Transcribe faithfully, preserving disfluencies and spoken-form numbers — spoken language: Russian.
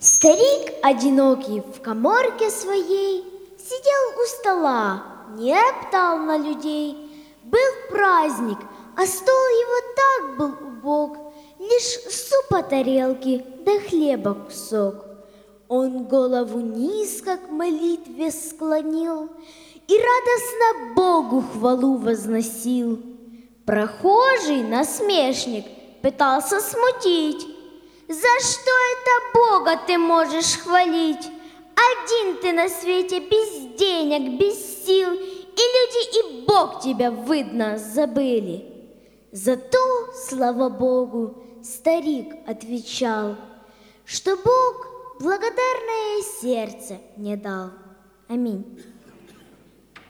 Старик, одинокий в каморке своей, сидел у стола, не роптал на людей. Был праздник, а стол его так был убог, лишь супа тарелки да хлеба кусок. Он голову низко к молитве склонил и радостно Богу хвалу возносил. Прохожий насмешник пытался смутить: «За что это Бога ты можешь хвалить? Один ты на свете, без денег, без сил, и люди, и Бог тебя, видно, забыли». Зато, слава Богу, старик отвечал, что Бог благодарное сердце мне дал. Аминь.